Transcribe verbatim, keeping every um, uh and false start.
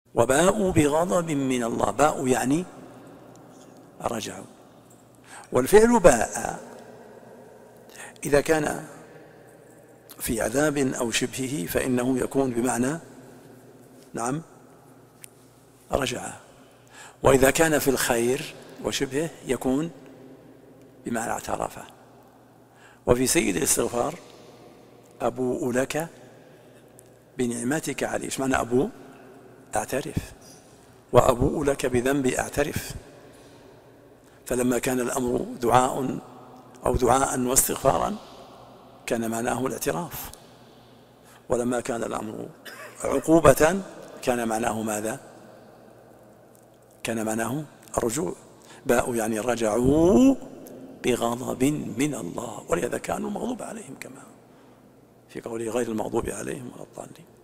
وباءوا بغضب من الله. باءوا يعني رجعوا. والفعل باء إذا كان في عذاب أو شبهه فإنه يكون بمعنى نعم رجع، وإذا كان في الخير وشبهه يكون بمعنى اعترف. وفي سيد الاستغفار أبوء لك بنعمتك علي. ايش معنى أبوء؟ أعترف. وأبوء لك بذنبي أعترف. فلما كان الأمر دعاء أو دعاء واستغفارا كان معناه الاعتراف، ولما كان الأمر عقوبة كان معناه ماذا؟ كان معناه الرجوع. باءوا يعني رجعوا بغضب من الله، ولهذا كانوا مغضوب عليهم كما في قوله غير المغضوب عليهم ولا الضالين.